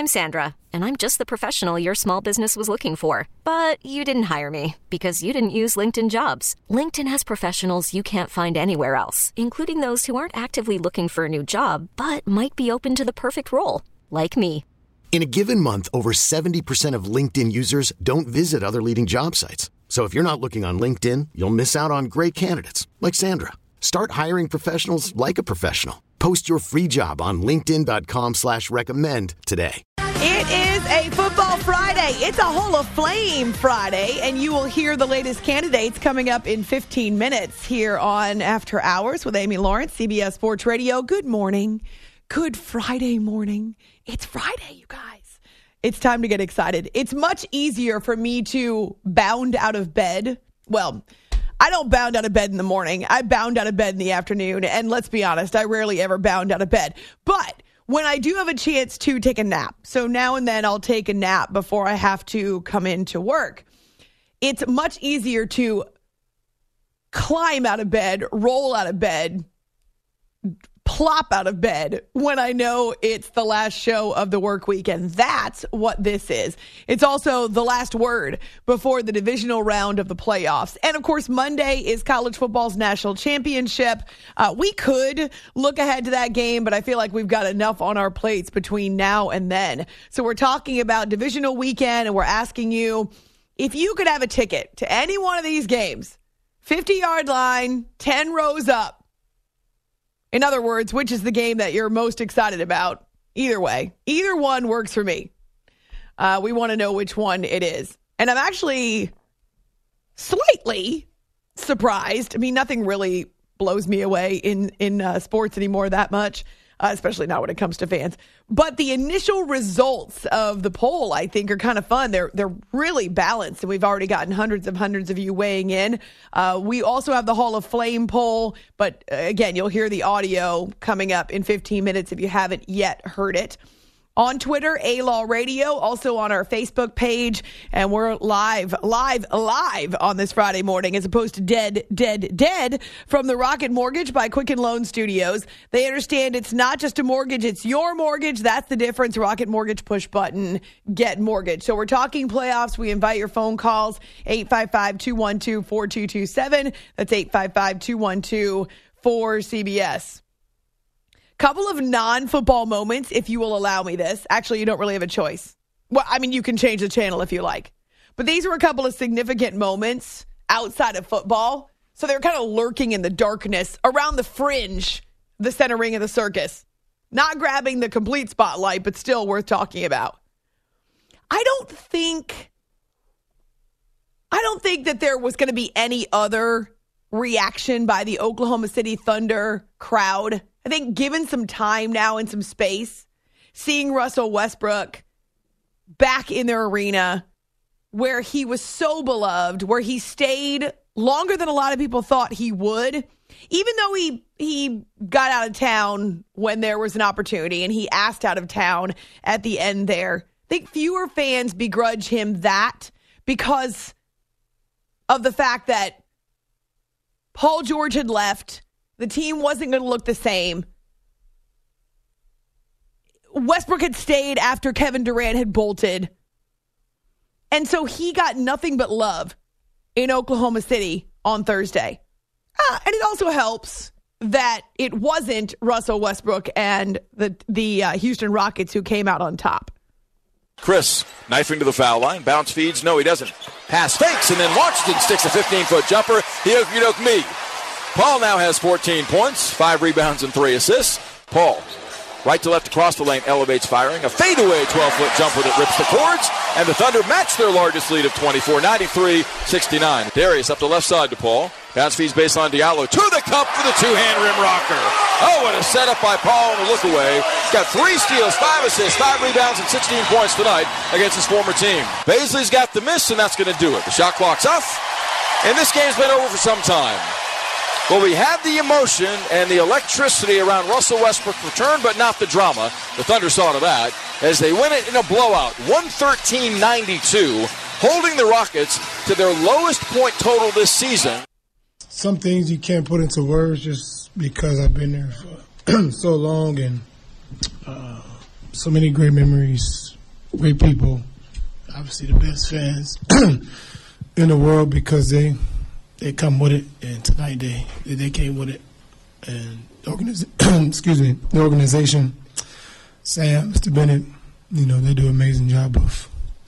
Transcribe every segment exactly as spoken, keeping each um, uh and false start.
I'm Sandra, and I'm just the professional your small business was looking for. But you didn't hire me because you didn't use LinkedIn Jobs. LinkedIn has professionals you can't find anywhere else, including those who aren't actively looking for a new job, but might be open to the perfect role, like me. In a given month, over seventy percent of LinkedIn users don't visit other leading job sites. So if you're not looking on LinkedIn, you'll miss out on great candidates like Sandra. Start hiring professionals like a professional. Post your free job on linkedin.com slash recommend today. It is a Football Friday. It's a Hall of Flame Friday, and you will hear the latest candidates coming up in fifteen minutes here on After Hours with Amy Lawrence, C B S Sports Radio. Good morning. Good Friday morning. It's Friday, you guys. It's time to get excited. It's much easier for me to bound out of bed. Well, I don't bound out of bed in the morning. I bound out of bed in the afternoon. And let's be honest, I rarely ever bound out of bed. But when I do have a chance to take a nap, so now and then I'll take a nap before I have to come into work, it's much easier to climb out of bed, roll out of bed, plop out of bed when I know it's the last show of the work week. And that's what this is. It's also the last word before the divisional round of the playoffs. And of course, Monday is college football's national championship. Uh, we could look ahead to that game, but I feel like we've got enough on our plates between now and then. So we're talking about divisional weekend, and we're asking you if you could have a ticket to any one of these games, fifty-yard line, ten rows up. In other words, which is the game that you're most excited about? Either way, either one works for me. Uh, we want to know which one it is. And I'm actually slightly surprised. I mean, nothing really blows me away in, in uh, sports anymore that much, uh, especially not when it comes to fans. But the initial results of the poll, I think, are kind of fun. They're they're really balanced, and we've already gotten hundreds of hundreds of you weighing in. Uh, we also have the Hall of Flame poll, but uh, again, you'll hear the audio coming up in fifteen minutes if you haven't yet heard it. On Twitter, A-Law Radio, also on our Facebook page, and we're live, live, live on this Friday morning as opposed to dead, dead, dead from the Rocket Mortgage by Quicken Loan Studios. They understand it's not just a mortgage, it's your mortgage. That's the difference. Rocket Mortgage, push button, get mortgage. So we're talking playoffs. We invite your phone calls, eight five five, two one two, four two two seven. That's eight five five, two one two, four C B S. Couple of non-football moments, if you will allow me this. Actually, you don't really have a choice. Well, I mean, you can change the channel if you like. But these were a couple of significant moments outside of football. So they're kind of lurking in the darkness around the fringe, the center ring of the circus. Not grabbing the complete spotlight, but still worth talking about. I don't think, I don't think that there was going to be any other reaction by the Oklahoma City Thunder crowd. I think given some time now and some space, seeing Russell Westbrook back in their arena where he was so beloved, where he stayed longer than a lot of people thought he would, even though he he got out of town when there was an opportunity and he asked out of town at the end there. I think fewer fans begrudge him that because of the fact that Paul George had left. The team wasn't going to look the same. Westbrook had stayed after Kevin Durant had bolted. And so he got nothing but love in Oklahoma City on Thursday. Uh, and it also helps that it wasn't Russell Westbrook and the, the uh, Houston Rockets who came out on top. Chris knifing to the foul line. Bounce feeds. No, he doesn't. Pass fakes, and then Washington sticks a fifteen-foot jumper. He me. Paul now has fourteen points, five rebounds, and three assists. Paul, right to left across the lane, elevates firing. A fadeaway twelve-foot jumper that rips the cords, and the Thunder match their largest lead of twenty-four, ninety-three sixty-nine. Darius up the left side to Paul. Bounce feeds baseline Diallo to the cup for the two-hand rim rocker. Oh, what a setup by Paul and a look away. He's got three steals, five assists, five rebounds, and sixteen points tonight against his former team. Baisley's got the miss, and that's going to do it. The shot clock's off, and this game's been over for some time. Well, we have the emotion and the electricity around Russell Westbrook's return, but not the drama. The Thunder saw to that as they win it in a blowout, one thirteen ninety-two, holding the Rockets to their lowest point total this season. Some things you can't put into words just because I've been there for so long, and uh, so many great memories, great people, obviously the best fans in the world because they they come with it, and tonight they they came with it, and the organiz- excuse me, the organization, Sam, Mister Bennett, you know, they do an amazing job of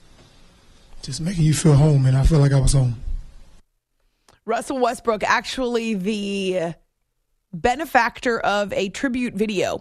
just making you feel home, and I feel like I was home. Russell Westbrook, actually the benefactor of a tribute video.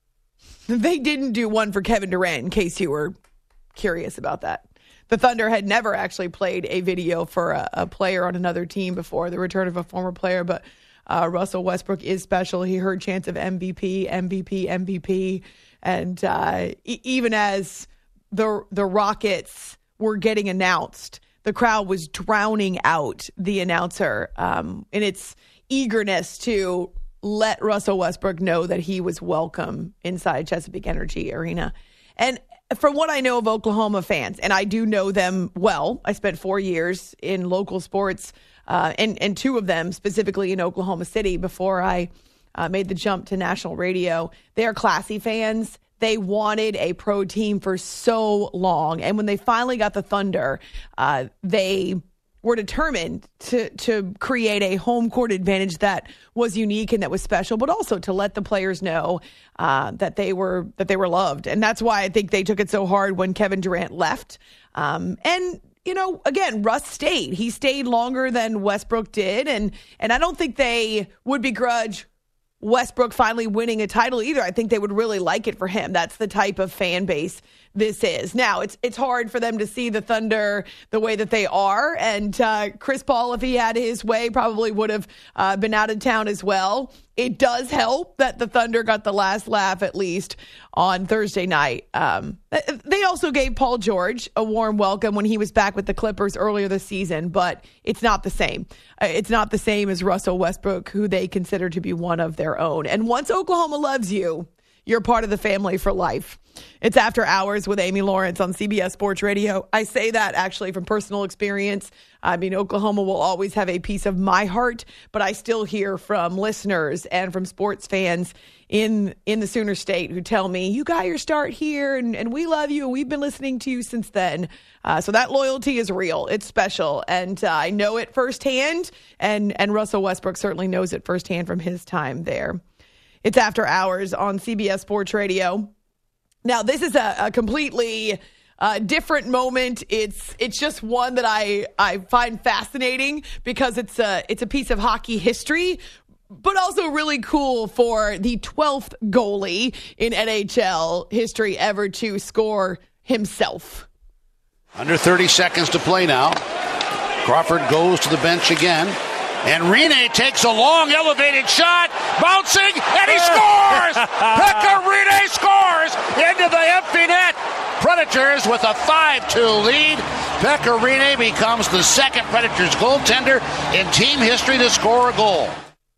They didn't do one for Kevin Durant, in case you were curious about that. The Thunder had never actually played a video for a, a player on another team before, the return of a former player, but uh, Russell Westbrook is special. He heard chants of M V P, M V P, M V P, and uh, e- even as the the Rockets were getting announced, the crowd was drowning out the announcer um, in its eagerness to let Russell Westbrook know that he was welcome inside Chesapeake Energy Arena. And from what I know of Oklahoma fans, and I do know them well, I spent four years in local sports, uh, and, and two of them specifically in Oklahoma City before I uh, made the jump to national radio. They are classy fans. They wanted a pro team for so long. And when they finally got the Thunder, uh, they were determined to to create a home court advantage that was unique and that was special, but also to let the players know uh, that they were that they were loved. And that's why I think they took it so hard when Kevin Durant left. Um, and, you know, again, Russ stayed. He stayed longer than Westbrook did. And, and I don't think they would begrudge Westbrook finally winning a title either. I think they would really like it for him. That's the type of fan base this is. Now, it's it's hard for them to see the Thunder the way that they are. And uh, Chris Paul, if he had his way, probably would have uh, been out of town as well. It does help that the Thunder got the last laugh, at least, on Thursday night. Um, they also gave Paul George a warm welcome when he was back with the Clippers earlier this season, but it's not the same. It's not the same as Russell Westbrook, who they consider to be one of their own. And once Oklahoma loves you, you're part of the family for life. It's After Hours with Amy Lawrence on C B S Sports Radio. I say that actually from personal experience. I mean, Oklahoma will always have a piece of my heart, but I still hear from listeners and from sports fans in in the Sooner State who tell me, you got your start here, and, and we love you, and we've been listening to you since then. Uh, so that loyalty is real. It's special, and uh, I know it firsthand, and, and Russell Westbrook certainly knows it firsthand from his time there. It's After Hours on C B S Sports Radio. Now, this is a, a completely uh, different moment. It's it's just one that I, I find fascinating because it's a, it's a piece of hockey history, but also really cool for the twelfth goalie in N H L history ever to score himself. Under thirty seconds to play now. Crawford goes to the bench again. And Rinne takes a long elevated shot, bouncing, and he scores! Pekka Rinne scores into the empty net. Predators with a five two lead. Pekka Rinne becomes the second Predators goaltender in team history to score a goal.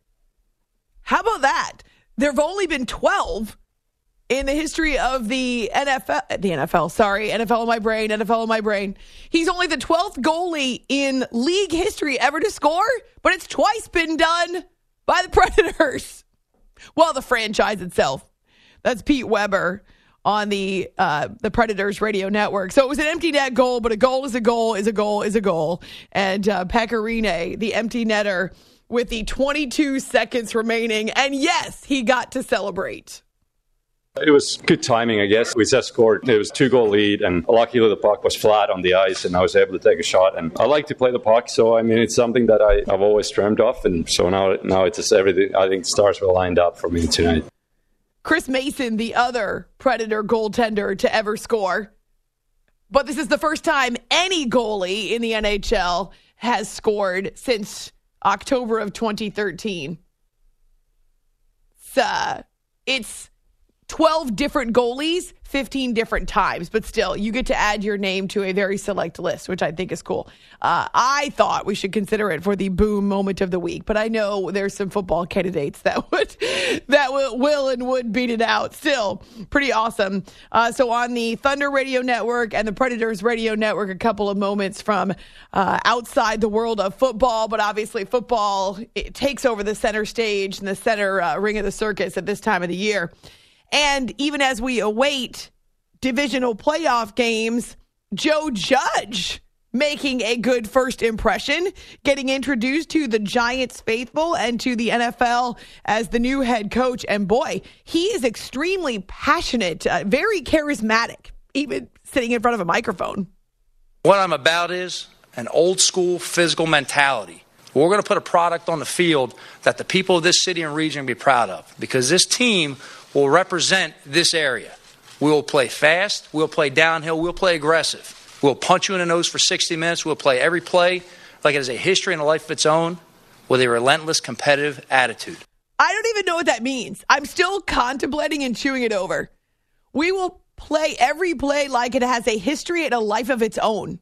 How about that? There have only been twelve in the history of the N F L, the N F L, sorry, N F L in my brain, N F L in my brain. He's only the twelfth goalie in league history ever to score, but it's twice been done by the Predators. Well, the franchise itself. That's Pete Weber on the uh, the Predators radio network. So it was an empty net goal, but a goal is a goal is a goal is a goal. And uh, Pekka Rinne, the empty netter, with the twenty-two seconds remaining. And yes, he got to celebrate. It was good timing, I guess. We just scored. It was a two-goal lead, and luckily the puck was flat on the ice, and I was able to take a shot. And I like to play the puck, so I mean, it's something that I, I've always dreamed of, and so now, now it's just everything. I think the stars were lined up for me tonight. Chris Mason, the other Predator goaltender to ever score, but this is the first time any goalie in the N H L has scored since October of twenty thirteen. So, uh, it's twelve different goalies, fifteen different times, but still, you get to add your name to a very select list, which I think is cool. Uh, I thought we should consider it for the boom moment of the week, but I know there's some football candidates that would that will, will and would beat it out. Still, pretty awesome. Uh, so on the Thunder Radio Network and the Predators Radio Network, a couple of moments from uh, outside the world of football, but obviously football it takes over the center stage and the center uh, ring of the circus at this time of the year. And even as we await divisional playoff games, Joe Judge making a good first impression, getting introduced to the Giants faithful and to the N F L as the new head coach. And boy, he is extremely passionate, uh, very charismatic, even sitting in front of a microphone. What I'm about is an old school physical mentality. We're going to put a product on the field that the people of this city and region will be proud of, because this team will represent this area. We will play fast. We'll play downhill. We'll play aggressive. We'll punch you in the nose for sixty minutes. We'll play every play like it has a history and a life of its own with a relentless competitive attitude. I don't even know what that means. I'm still contemplating and chewing it over. We will play every play like it has a history and a life of its own.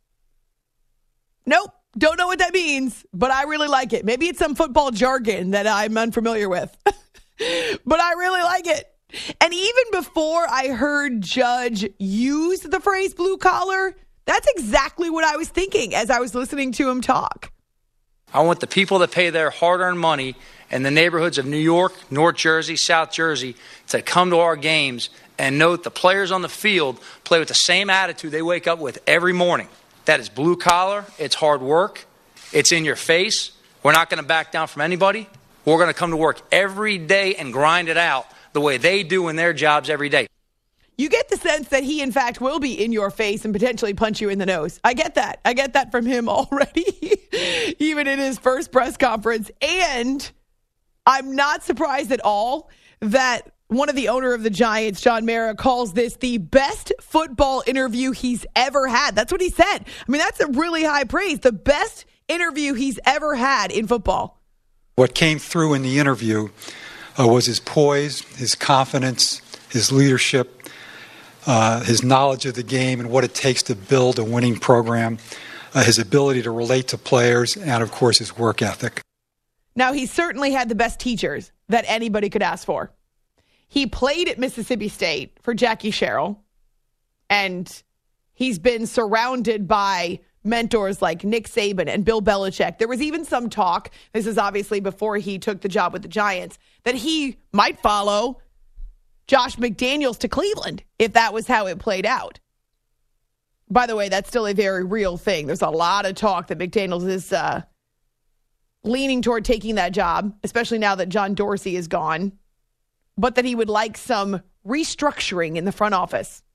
Nope. Don't know what that means, but I really like it. Maybe it's some football jargon that I'm unfamiliar with, but I really like it. And even before I heard Judge use the phrase blue collar, that's exactly what I was thinking as I was listening to him talk. I want the people that pay their hard-earned money in the neighborhoods of New York, North Jersey, South Jersey to come to our games and note the players on the field play with the same attitude they wake up with every morning. That is blue collar. It's hard work. It's in your face. We're not going to back down from anybody. We're going to come to work every day and grind it out the way they do in their jobs every day. You get the sense that he, in fact, will be in your face and potentially punch you in the nose. I get that. I get that from him already, even in his first press conference. And I'm not surprised at all that one of the owner of the Giants, John Mara, calls this the best football interview he's ever had. That's what he said. I mean, that's a really high praise. The best interview he's ever had in football. What came through in the interview uh, was his poise, his confidence, his leadership, uh, his knowledge of the game and what it takes to build a winning program, uh, his ability to relate to players, and, of course, his work ethic. Now, he certainly had the best teachers that anybody could ask for. He played at Mississippi State for Jackie Sherrill, and he's been surrounded by mentors like Nick Saban and Bill Belichick. There was even some talk, this is obviously before he took the job with the Giants, that he might follow Josh McDaniels to Cleveland if that was how it played out. By the way, that's still a very real thing. There's a lot of talk that McDaniels is uh, leaning toward taking that job, especially now that John Dorsey is gone, but that he would like some restructuring in the front office.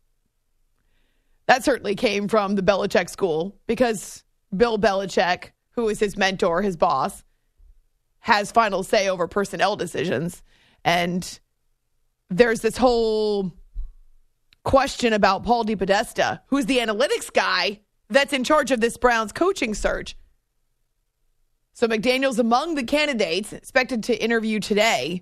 That certainly came from the Belichick school because Bill Belichick, who is his mentor, his boss, has final say over personnel decisions. And there's this whole question about Paul DePodesta, who's the analytics guy that's in charge of this Browns coaching search. So McDaniels among the candidates expected to interview today.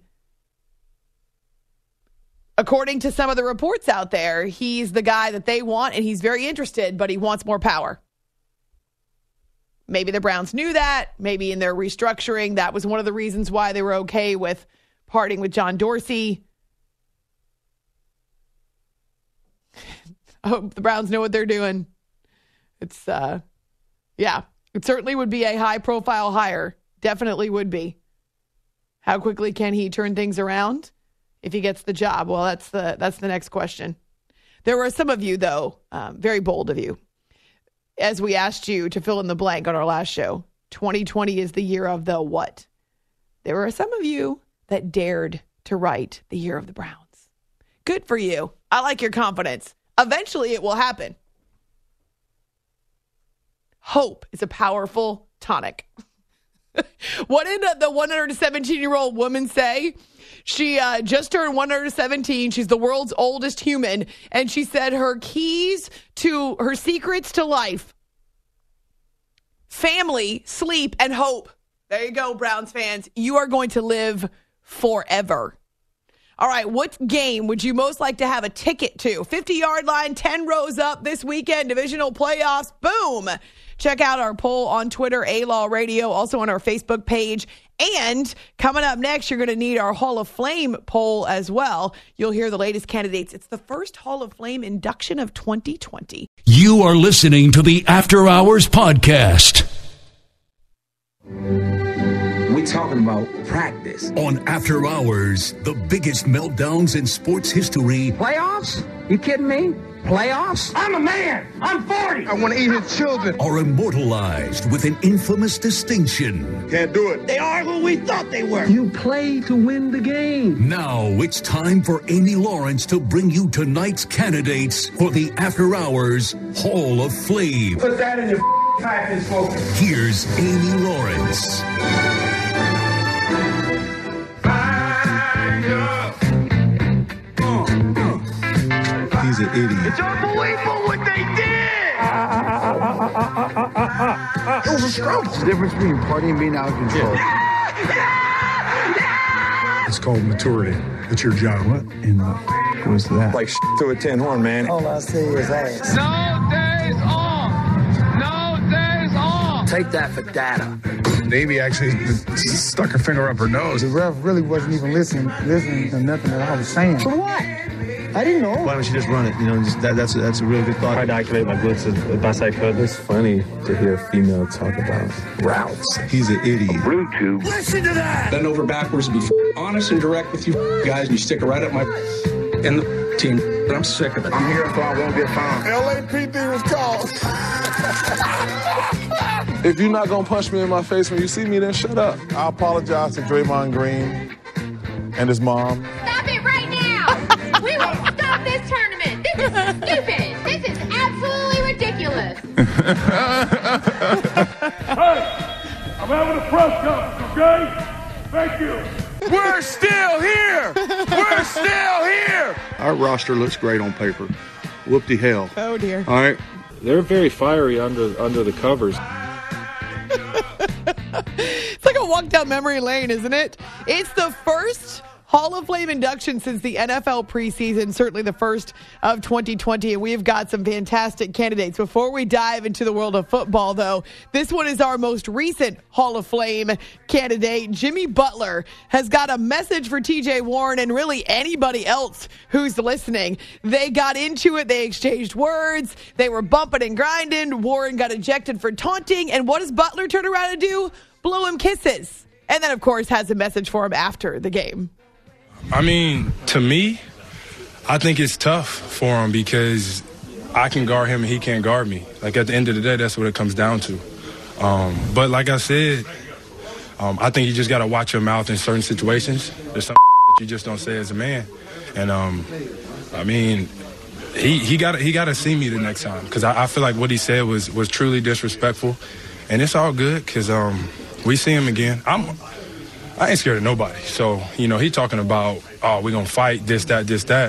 According to some of the reports out there, he's the guy that they want, and he's very interested, but he wants more power. Maybe the Browns knew that. Maybe in their restructuring, that was one of the reasons why they were okay with parting with John Dorsey. I hope the Browns know what they're doing. It's, uh, yeah, it certainly would be a high-profile hire. Definitely would be. How quickly can he turn things around if he gets the job? Well, that's the that's the next question. There were some of you, though, um, very bold of you, as we asked you to fill in the blank on our last show. twenty twenty is the year of the what? There were some of you that dared to write the year of the Browns. Good for you. I like your confidence. Eventually, it will happen. Hope is a powerful tonic. What did the one hundred seventeen-year-old woman say? She uh, just turned one hundred seventeen. She's the world's oldest human. And she said her keys to her secrets to life: family, sleep, and hope. There you go, Browns fans. You are going to live forever. All right, what game would you most like to have a ticket to? fifty-yard line, ten rows up this weekend, divisional playoffs. Boom. Check out our poll on Twitter, A-Law Radio, also on our Facebook page. And coming up next, you're going to need our Hall of Fame poll as well. You'll hear the latest candidates. It's the first Hall of Fame induction of twenty twenty. You are listening to the After Hours Podcast. We're talking about practice. On After Hours, the biggest meltdowns in sports history. Playoffs? You kidding me? Playoffs? I'm a man. I'm forty. I want to eat his children. Are immortalized with an infamous distinction. Can't do it. They are who we thought they were. You play to win the game. Now it's time for Amy Lawrence to bring you tonight's candidates for the After Hours Hall of Flame. Put that in your pipe and smoke it. Here's Amy Lawrence. He's an idiot. It's unbelievable what they did! It was a scramble. The difference between partying and being out of control. It's called maturity. It's your job. What in the was that? Like shit to a tin horn, man. All I see is ass. No days off. No days off. Take that for data. Davey actually stuck her finger up her nose. The ref really wasn't even listening, listening to nothing that I was saying. For what? I didn't know. Why don't you just run it? You know, just that, that's a, that's a really good thought. I tried to activate my glutes as best I could. It's funny to hear a female talk about routes. He's an idiot. Bluetooth. Listen to that. Bend over backwards and be honest and direct with you guys, and you stick it right up my and the team. But I'm sick of it. I'm here so I won't get found. L A P D was called. If you're not gonna punch me in my face when you see me, then shut up. I apologize to Draymond Green and his mom. Stop it right now! We will stop this tournament. This is stupid. This is absolutely ridiculous. Hey, I'm having a press conference, okay? Thank you. We're still here. We're still here. Our roster looks great on paper. Whoop-de hell. Oh, dear. All right. They're very fiery under under the covers. It's like a walk down memory lane, isn't it? It's the first Hall of Fame induction since the N F L preseason, certainly the first of twenty twenty, and we've got some fantastic candidates. Before we dive into the world of football, though, this one is our most recent Hall of Fame candidate. Jimmy Butler has got a message for T J Warren and really anybody else who's listening. They got into it. They exchanged words. They were bumping and grinding. Warren got ejected for taunting, and what does Butler turn around and do? Blow him kisses. And then, of course, has a message for him after the game. I mean, to me, I think it's tough for him because I can guard him and he can't guard me. Like, at the end of the day, that's what it comes down to. Um, but like I said, um, I think you just got to watch your mouth in certain situations. There's some that you just don't say as a man. And, um, I mean, he he got he got to see me the next time because I, I feel like what he said was, was truly disrespectful. And it's all good because um, we see him again. I'm I ain't scared of nobody. So, you know, he talking about, oh, we're going to fight, this, that, this, that.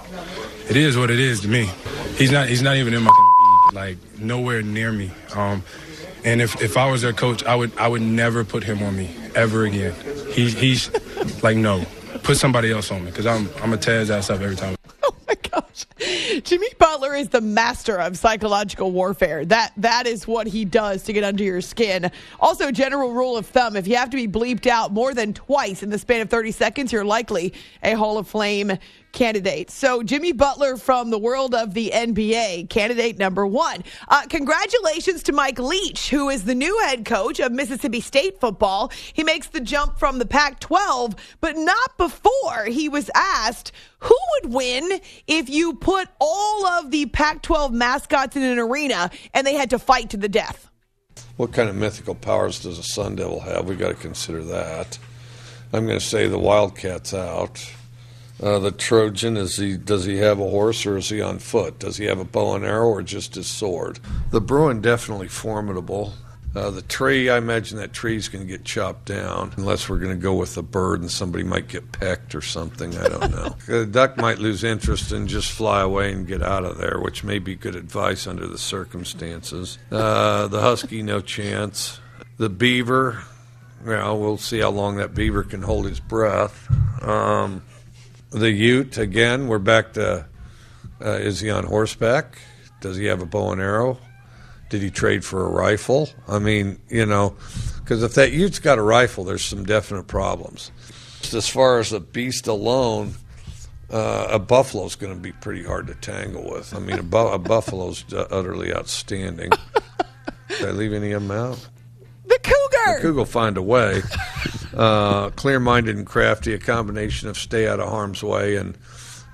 It is what it is to me. He's not He's not even in my league, like, nowhere near me. Um, and if, if I was their coach, I would I would never put him on me ever again. He, he's like, no, put somebody else on me because I'm, I'm going to tear his ass up every time. Oh, my gosh. Jimmy Butler is the master of psychological warfare. That That is what he does to get under your skin. Also, general rule of thumb, if you have to be bleeped out more than twice in the span of thirty seconds, you're likely a Hall of Fame candidate. So Jimmy Butler from the world of the N B A, candidate number one. Uh, congratulations to Mike Leach, who is the new head coach of Mississippi State football. He makes the jump from the Pac twelve, but not before he was asked who would win if you put all of the Pac twelve mascots in an arena and they had to fight to the death. What kind of mythical powers does a Sun Devil have? We've got to consider that. I'm going to say the Wildcat's out. Uh, the Trojan, is he? Does he have a horse or is he on foot? Does he have a bow and arrow or just his sword? The Bruin, definitely formidable. Uh, the tree, I imagine that tree's going to get chopped down unless we're going to go with a bird and somebody might get pecked or something. I don't know. The duck might lose interest and just fly away and get out of there, which may be good advice under the circumstances. Uh, the husky, no chance. The beaver, well, we'll see how long that beaver can hold his breath. Um, the ute, again, we're back to, uh, is he on horseback? Does he have a bow and arrow? Did he trade for a rifle? I mean, you know, because if that ute's got a rifle, there's some definite problems. As far as a beast alone, uh, a buffalo's going to be pretty hard to tangle with. I mean, a, bu- a buffalo's utterly outstanding. Did I leave any of them out? The cougar! The cougar will find a way. Uh, clear-minded and crafty, a combination of stay out of harm's way and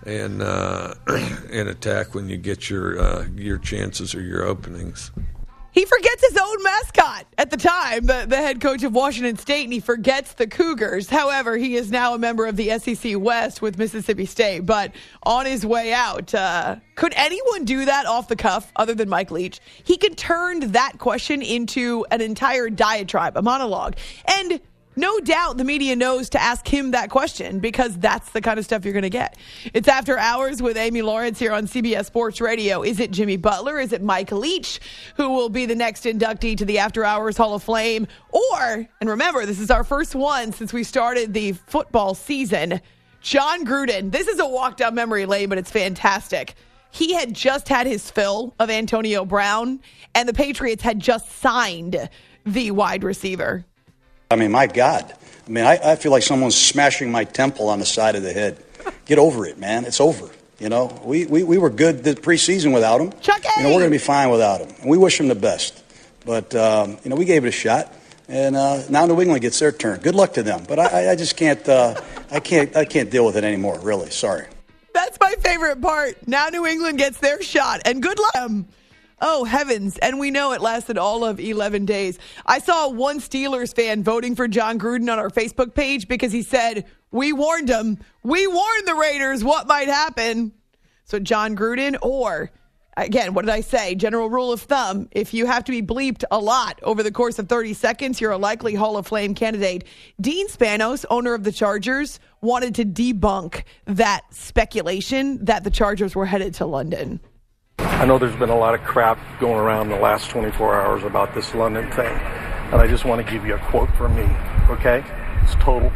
and uh, and attack when you get your uh, your chances or your openings. He forgets his own mascot at the time, the, the head coach of Washington State, and he forgets the Cougars. However, he is now a member of the S E C West with Mississippi State. But on his way out, uh, could anyone do that off the cuff other than Mike Leach? He could turn that question into an entire diatribe, a monologue. And no doubt the media knows to ask him that question because that's the kind of stuff you're going to get. It's After Hours with Amy Lawrence here on C B S Sports Radio. Is it Jimmy Butler? Is it Mike Leach who will be the next inductee to the After Hours Hall of Fame? Or, and remember, this is our first one since we started the football season, Jon Gruden. This is a walk down memory lane, but it's fantastic. He had just had his fill of Antonio Brown, and the Patriots had just signed the wide receiver. I mean, my God. I mean, I, I feel like someone's smashing my temple on the side of the head. Get over it, man. It's over. You know, we, we, we were good the preseason without him. Chucky! You know, we're going to be fine without him. And we wish him the best. But, um, you know, we gave it a shot. And uh, now New England gets their turn. Good luck to them. But I, I just can't, uh, I can't, I can't deal with it anymore, really. Sorry. That's my favorite part. Now New England gets their shot. And good luck. Oh, heavens. And we know it lasted all of eleven days. I saw one Steelers fan voting for Jon Gruden on our Facebook page because he said, we warned him. We warned the Raiders what might happen. So Jon Gruden, or, again, what did I say? General rule of thumb, if you have to be bleeped a lot over the course of thirty seconds, you're a likely Hall of Fame candidate. Dean Spanos, owner of the Chargers, wanted to debunk that speculation that the Chargers were headed to London. I know there's been a lot of crap going around the last twenty-four hours about this London thing, and I just want to give you a quote from me, okay? It's total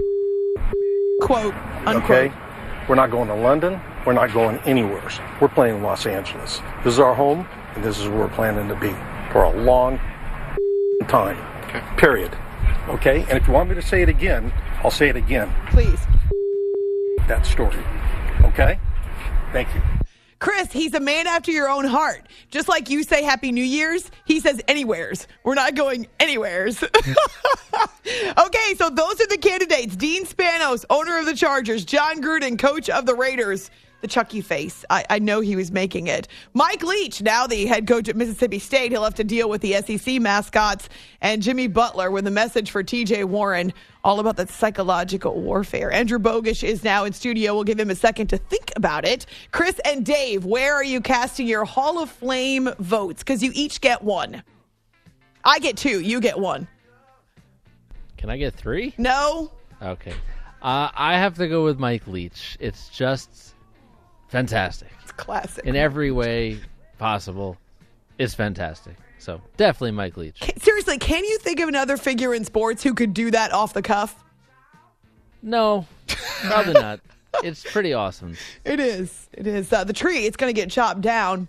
quote, unquote. Okay? We're not going to London. We're not going anywhere. We're playing in Los Angeles. This is our home, and this is where we're planning to be for a long time, okay. Period. Okay? And if you want me to say it again, I'll say it again. Please. That story. Okay? Thank you. Chris, he's a man after your own heart. Just like you say Happy New Year's, he says anywheres. We're not going anywheres. Okay, so those are the candidates. Dean Spanos, owner of the Chargers. Jon Gruden, coach of the Raiders. The Chucky face. I, I know he was making it. Mike Leach, now the head coach at Mississippi State. He'll have to deal with the S E C mascots. And Jimmy Butler with a message for T J Warren, all about that psychological warfare. Andrew Bogish is now in studio. We'll give him a second to think about it. Chris and Dave, where are you casting your Hall of Fame votes? Because you each get one. I get two. You get one. Can I get three? No. Okay. Uh, I have to go with Mike Leach. It's just fantastic. It's classic. In every way possible, it's fantastic. So definitely Mike Leach. Can, seriously, can you think of another figure in sports who could do that off the cuff? No, probably not. It's pretty awesome. It is. It is. Uh, the tree, it's going to get chopped down.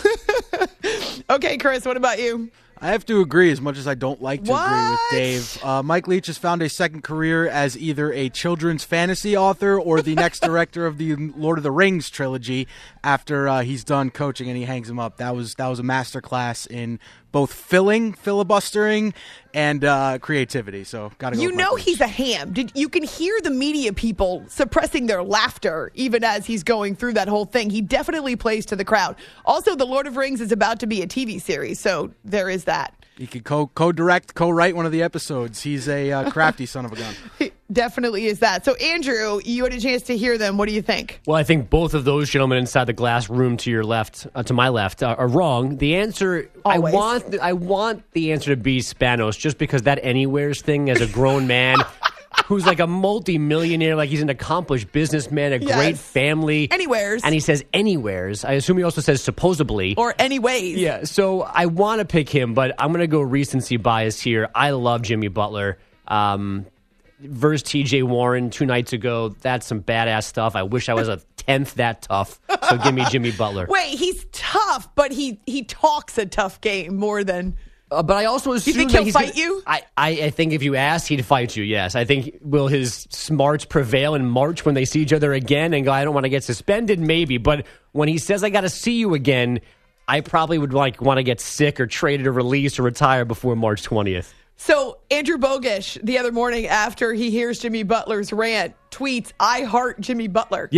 Okay, Chris, what about you? I have to agree, as much as I don't like to what? agree with Dave. Uh, Mike Leach has found a second career as either a children's fantasy author or the next director of the Lord of the Rings trilogy after uh, he's done coaching and he hangs him up. That was that was a masterclass in both filling, filibustering, and uh, creativity. So, got to go. You with know Mike Leach. he's a ham. Did you can hear the media people suppressing their laughter even as he's going through that whole thing. He definitely plays to the crowd. Also, The Lord of Rings is about to be a T V series, so there is that. He could co- co-direct, co-write one of the episodes. He's a uh, crafty son of a gun. He definitely is that. So, Andrew, you had a chance to hear them. What do you think? Well, I think both of those gentlemen inside the glass room to your left, uh, to my left, uh, are wrong. The answer, Always. I want, I want the answer to be Spanos, just because that anywheres thing as a grown man. Who's like a multi-millionaire, like he's an accomplished businessman, a yes. great family. Anywheres. And he says anywheres. I assume he also says supposedly. Or anyways. Yeah, so I want to pick him, but I'm going to go recency bias here. I love Jimmy Butler. Um, versus T J Warren two nights ago, that's some badass stuff. I wish I was a tenth that tough. So give me Jimmy Butler. Wait, he's tough, but he, he talks a tough game more than... Uh, but I also assume you think that he'll he's fight gonna, you? I, I, I think if you ask, he'd fight you, yes. I think, will his smarts prevail in March when they see each other again and go, I don't want to get suspended? Maybe. But when he says, I got to see you again, I probably would like want to get sick or traded or released or retire before March twentieth. So Andrew Bogish, the other morning after he hears Jimmy Butler's rant, tweets, I heart Jimmy Butler. Yeah.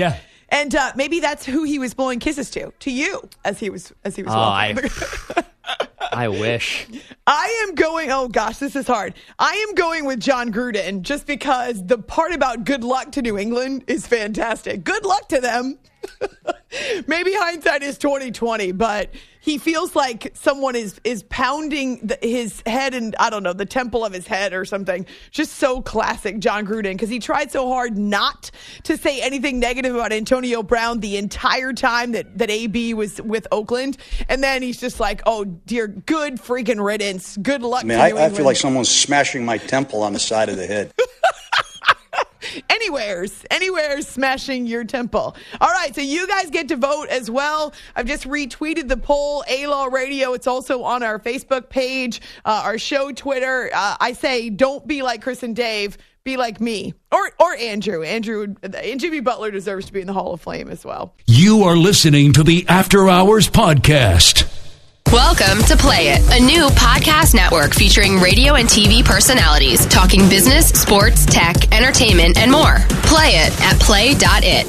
And uh, maybe that's who he was blowing kisses to, to you, as he was as he was Oh, walking. I, I wish. I am going, oh gosh, this is hard. I am going with John Gruden just because the part about good luck to New England is fantastic. Good luck to them. Maybe hindsight is twenty twenty, but he feels like someone is is pounding the, his head and I don't know, the temple of his head or something. Just so classic John Gruden, because he tried so hard not to say anything negative about Antonio Brown the entire time that, that A B was with Oakland. And then he's just like, oh, dear, good freaking riddance. Good luck I mean, to I, New I England. feel like someone's smashing my temple on the side of the head. Anywheres, anywheres smashing your temple. All right, so you guys get to vote as well. I've just retweeted the poll, A-Law Radio. It's also on our Facebook page, uh, our show Twitter. Uh, I say, don't be like Chris and Dave. Be like me. Or or Andrew. Andrew and Jimmy Butler deserves to be in the Hall of Fame as well. You are listening to the After Hours Podcast. Welcome to Play It, a new podcast network featuring radio and T V personalities talking business, sports, tech, entertainment, and more. Play it at play dot it.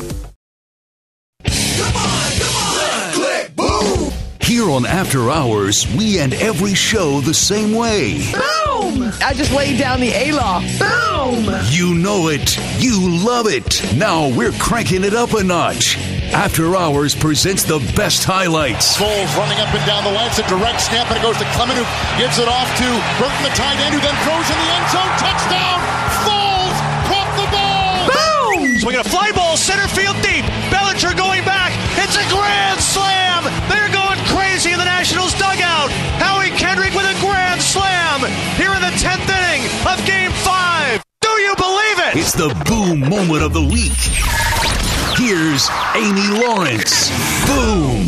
Here on After Hours, we end every show the same way. Boom! I just laid down the A-Law. Boom! You know it. You love it. Now we're cranking it up a notch. After Hours presents the best highlights. Foles running up and down the line. It's a direct snap, and it goes to Clement, who gives it off to Burton, the tight end, who then throws in the end zone. Touchdown! Foles caught the ball! Boom! Swinging a fly ball, center field deep. Bellinger going back. It's a grand slam! They're going crazy in the Nationals dugout. Howie Kendrick with a grand slam here in the tenth inning of Game five. Do you believe it? It's the boom moment of the week. Here's Amy Lawrence. Boom.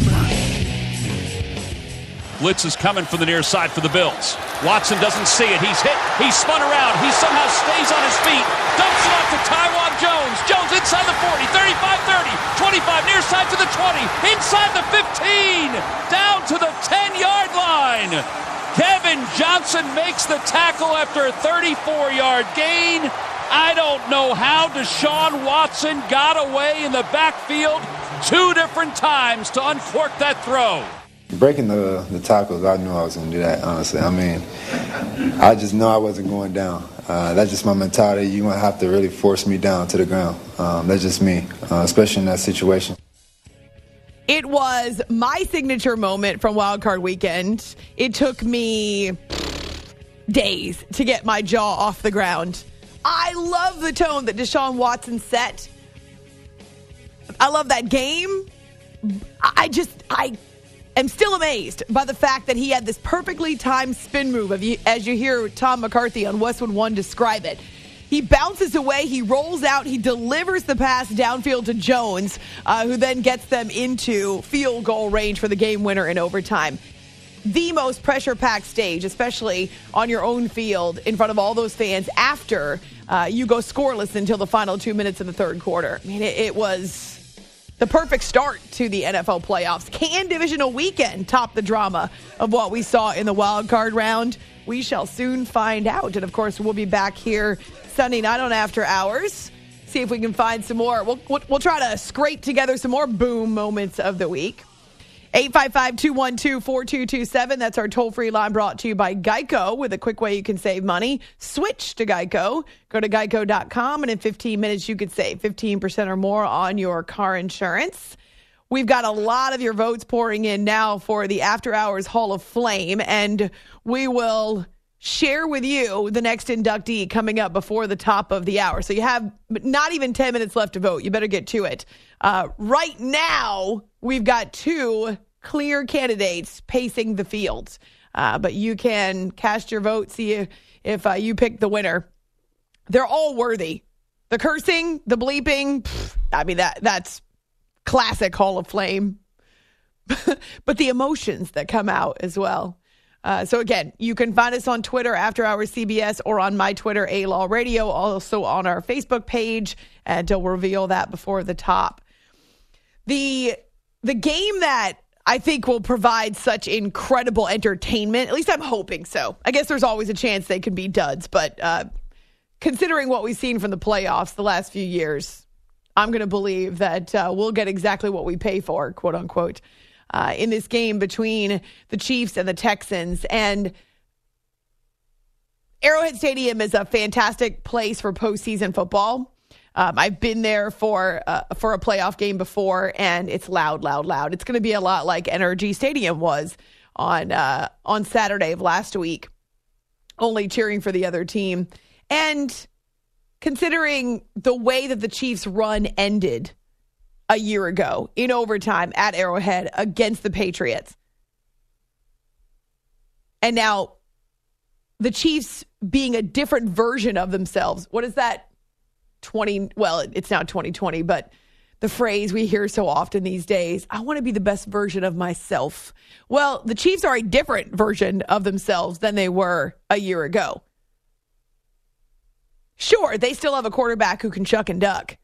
Blitz is coming from the near side for the Bills. Watson doesn't see it. He's hit. He's spun around. He somehow stays on his feet. Dumps it off to Tyrone Jones. Jones inside the forty, thirty-five thirty, twenty-five, near side to the twenty, inside the fifteen, down to the ten-yard line. Kevin Johnson makes the tackle after a thirty-four-yard gain. I don't know how Deshaun Watson got away in the backfield two different times to uncork that throw. Breaking the the tackles, I knew I was going to do that, honestly. I mean, I just know I wasn't going down. Uh, that's just my mentality. You're going to have to really force me down to the ground. Um, that's just me, uh, especially in that situation. It was my signature moment from Wild Card Weekend. It took me days to get my jaw off the ground. I love the tone that Deshaun Watson set. I love that game. I just, I am still amazed by the fact that he had this perfectly timed spin move, as you hear Tom McCarthy on Westwood One describe it. He bounces away, he rolls out, he delivers the pass downfield to Jones, uh, who then gets them into field goal range for the game winner in overtime. The most pressure-packed stage, especially on your own field in front of all those fans after uh, you go scoreless until the final two minutes of the third quarter. I mean, it, it was the perfect start to the N F L playoffs. Can divisional weekend top the drama of what we saw in the wild card round? We shall soon find out. And, of course, we'll be back here Sunday night on After Hours. See if we can find some more. We'll, we'll, we'll try to scrape together some more boom moments of the week. eight five five, two one two, four two two seven. That's our toll-free line brought to you by Geico with a quick way you can save money. Switch to Geico. Go to geico dot com, and in fifteen minutes you could save fifteen percent or more on your car insurance. We've got a lot of your votes pouring in now for the After Hours Hall of Flame, and we will share with you the next inductee coming up before the top of the hour. So you have not even ten minutes left to vote. You better get to it. Uh, right now, we've got two clear candidates pacing the field. Uh, but you can cast your vote, see if, if uh, you pick the winner. They're all worthy. The cursing, the bleeping, pff, I mean, that that's classic Hall of Flame. But the emotions that come out as well. Uh, so again, you can find us on Twitter, After Hours C B S, or on my Twitter, A-Law Radio, also on our Facebook page, and we'll reveal that before the top. The the game that I think will provide such incredible entertainment, at least I'm hoping so. I guess there's always a chance they can be duds, but uh, considering what we've seen from the playoffs the last few years, I'm going to believe that uh, we'll get exactly what we pay for, quote unquote, uh, in this game between the Chiefs and the Texans. And Arrowhead Stadium is a fantastic place for postseason football. Um, I've been there for uh, for a playoff game before, and it's loud, loud, loud. It's going to be a lot like N R G Stadium was on uh, on Saturday of last week, only cheering for the other team. And considering the way that the Chiefs' run ended a year ago in overtime at Arrowhead against the Patriots, and now the Chiefs being a different version of themselves. What is that? twenty well, it's now twenty twenty, but the phrase we hear so often these days, I want to be the best version of myself. Well, the Chiefs are a different version of themselves than they were a year ago. Sure, they still have a quarterback who can chuck and duck,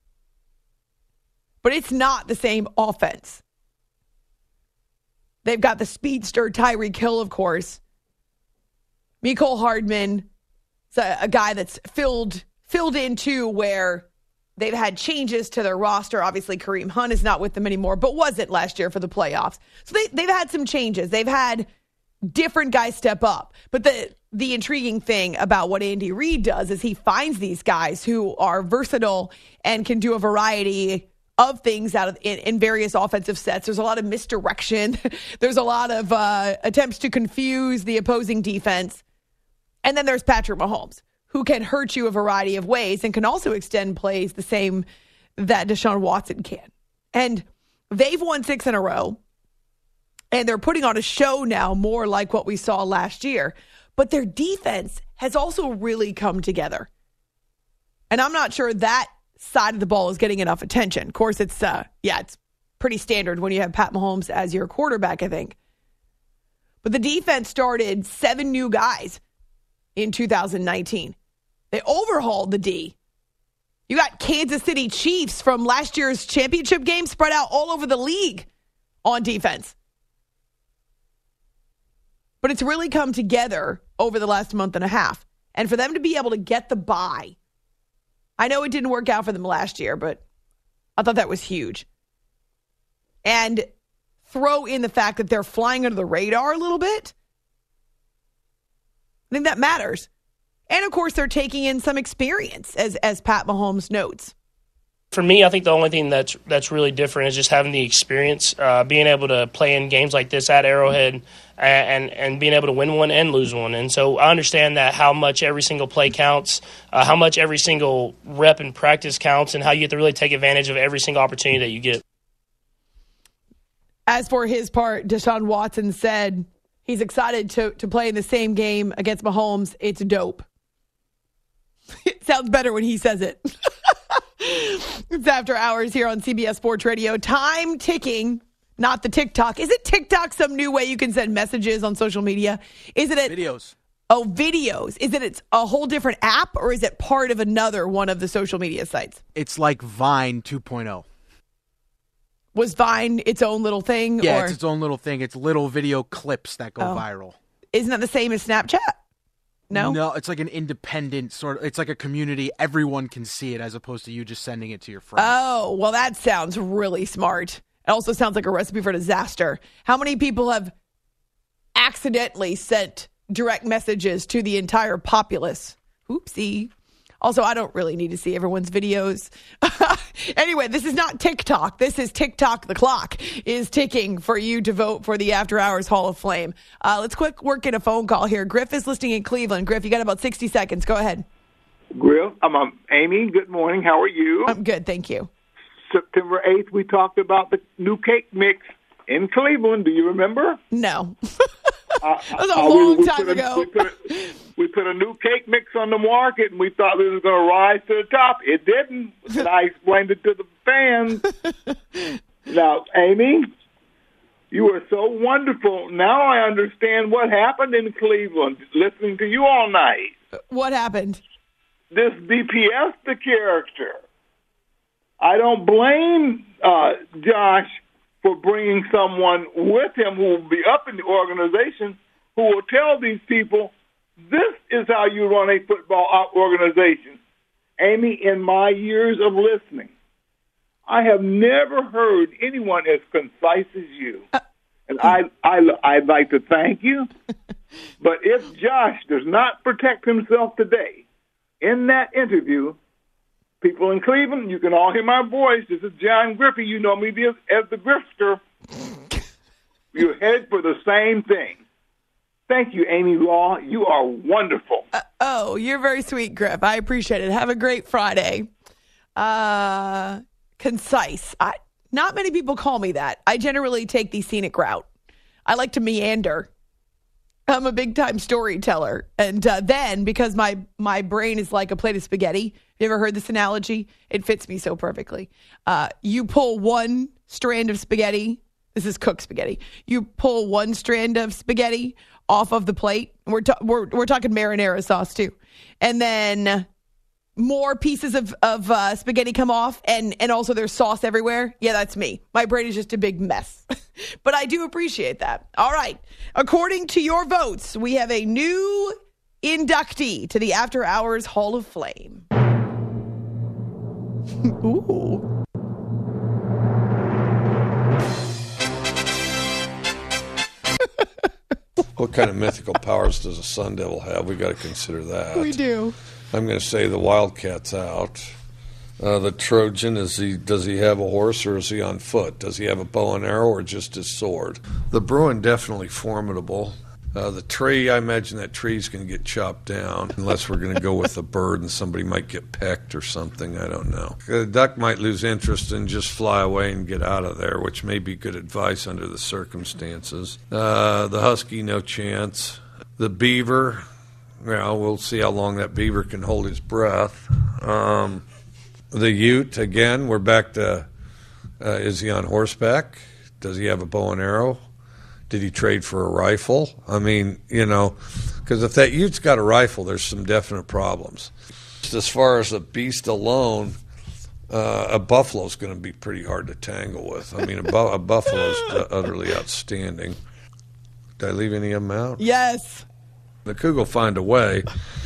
but it's not the same offense. They've got the speedster Tyreek Hill, of course. Mecole Hardman is a, a guy that's filled filled in too, where they've had changes to their roster. Obviously, Kareem Hunt is not with them anymore, but wasn't last year for the playoffs. So they, they've had some changes. They've had different guys step up. But the the intriguing thing about what Andy Reid does is he finds these guys who are versatile and can do a variety of things out of in, in various offensive sets. There's a lot of misdirection. There's a lot of uh, attempts to confuse the opposing defense. And then there's Patrick Mahomes, who can hurt you a variety of ways and can also extend plays the same that Deshaun Watson can. And they've won six in a row, and they're putting on a show now more like what we saw last year. But their defense has also really come together. And I'm not sure that side of the ball is getting enough attention. Of course, it's, uh, yeah, it's pretty standard when you have Pat Mahomes as your quarterback, I think. But the defense started seven new guys in two thousand nineteen. They overhauled the D. You got Kansas City Chiefs from last year's championship game spread out all over the league on defense. But it's really come together over the last month and a half. And for them to be able to get the bye, I know it didn't work out for them last year, but I thought that was huge. And throw in the fact that they're flying under the radar a little bit. I think that matters. And, of course, they're taking in some experience, as as Pat Mahomes notes. For me, I think the only thing that's that's really different is just having the experience, uh, being able to play in games like this at Arrowhead and, and being able to win one and lose one. And so I understand that how much every single play counts, uh, how much every single rep in practice counts, and how you have to really take advantage of every single opportunity that you get. As for his part, Deshaun Watson said he's excited to, to play in the same game against Mahomes. It's dope. It sounds better when he says it. It's After Hours here on C B S Sports Radio. Time ticking, not the TikTok. Is it TikTok some new way you can send messages on social media? Is it a, videos? Oh, videos. Is it it's a whole different app, or is it part of another one of the social media sites? It's like Vine two point oh. Was Vine its own little thing? Yeah, or? it's its own little thing. It's little video clips that go Oh. viral. Isn't that the same as Snapchat? No? No, it's like an independent sort of, it's like a community. Everyone can see it as opposed to you just sending it to your friends. Oh, well, that sounds really smart. It also sounds like a recipe for disaster. How many people have accidentally sent direct messages to the entire populace? Oopsie. Also, I don't really need to see everyone's videos. Anyway, this is not TikTok. This is TikTok. The clock is ticking for you to vote for the After Hours Hall of Fame. Uh, let's quick work in a phone call here. Griff is listening in Cleveland. Griff, you got about sixty seconds. Go ahead. Griff, I'm um, Amy. Good morning. How are you? I'm good, thank you. September eighth, we talked about the new cake mix in Cleveland. Do you remember? No. uh, that was a long we, we time a, ago. We put, a, we put a new cake mix on the market, and we thought it was going to rise to the top. It didn't, and I explained it to the fans. Now, Amy, you are so wonderful. Now I understand what happened in Cleveland, listening to you all night. What happened? This D P S, the character. I don't blame uh, Josh for bringing someone with him who will be up in the organization who will tell these people, this is how you run a football organization. Amy, in my years of listening, I have never heard anyone as concise as you. And I, I, I'd like to thank you. But if Josh does not protect himself today in that interview, people in Cleveland, you can all hear my voice. This is John Griffey. You know me as, as the Grifter. You're headed for the same thing. Thank you, Amy Law. You are wonderful. Uh, oh, you're very sweet, Griff. I appreciate it. Have a great Friday. Uh, concise. I, not many people call me that. I generally take the scenic route. I like to meander. I'm a big-time storyteller. And uh, then, because my, my brain is like a plate of spaghetti, you ever heard this analogy? It fits me so perfectly. Uh, you pull one strand of spaghetti. This is cooked spaghetti. You pull one strand of spaghetti off of the plate. We're, ta- we're, we're talking marinara sauce, too. And then more pieces of, of uh, spaghetti come off, and, and also there's sauce everywhere. Yeah, that's me. My brain is just a big mess. But I do appreciate that. All right. According to your votes, we have a new inductee to the After Hours Hall of Fame. Ooh. What kind of mythical powers does a Sun Devil have? We got to consider that. We do. I'm going to say the Wildcat's out. Uh, the Trojan, is he? Does he have a horse or is he on foot? Does he have a bow and arrow or just his sword? The Bruin, definitely formidable. Uh, the tree, I imagine that tree's going to get chopped down unless we're going to go with a bird and somebody might get pecked or something. I don't know. The duck might lose interest and just fly away and get out of there, which may be good advice under the circumstances. Uh, the husky, no chance. The beaver, well, we'll see how long that beaver can hold his breath. Um, the ute, again, we're back to, uh, is he on horseback? Does he have a bow and arrow? Did he trade for a rifle? I mean, you know, because if that ute's got a rifle, there's some definite problems. Just as far as a beast alone, uh, a buffalo's going to be pretty hard to tangle with. I mean, a, bu- a buffalo's utterly outstanding. Did I leave any of them out? Yes. The Cougar will find a way.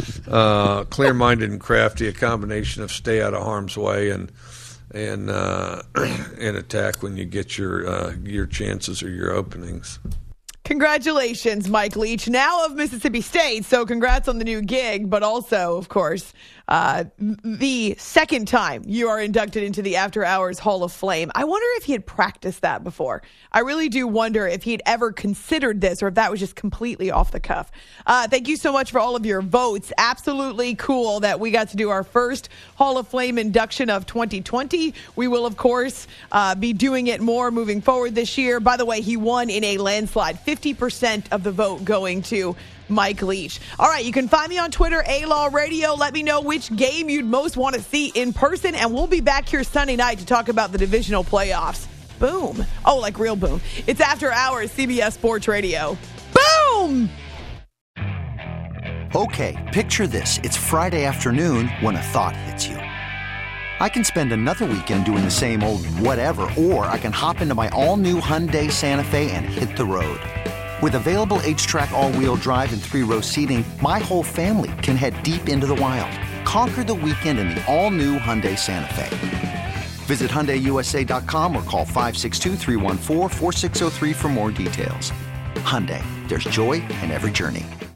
Uh, clear-minded and crafty, a combination of stay out of harm's way and and uh, and attack when you get your uh, your chances or your openings. Congratulations, Mike Leach, now of Mississippi State. So congrats on the new gig, but also, of course, uh, the second time you are inducted into the After Hours Hall of Fame. I wonder if he had practiced that before. I really do wonder if he had ever considered this or if that was just completely off the cuff. Uh, thank you so much for all of your votes. Absolutely cool that we got to do our first Hall of Fame induction of twenty twenty. We will, of course, uh, be doing it more moving forward this year. By the way, he won in a landslide. fifty percent of the vote going to Mike Leach. All right, you can find me on Twitter, A-Law Radio. Let me know which game you'd most want to see in person, and we'll be back here Sunday night to talk about the divisional playoffs. Boom. Oh, like real boom. It's After Hours, C B S Sports Radio. Boom! Okay, picture this. It's Friday afternoon when a thought hits you. I can spend another weekend doing the same old whatever, or I can hop into my all-new Hyundai Santa Fe and hit the road. With available H-Track all-wheel drive and three-row seating, my whole family can head deep into the wild. Conquer the weekend in the all-new Hyundai Santa Fe. Visit Hyundai U S A dot com or call five six two, three one four, four six zero three for more details. Hyundai, there's joy in every journey.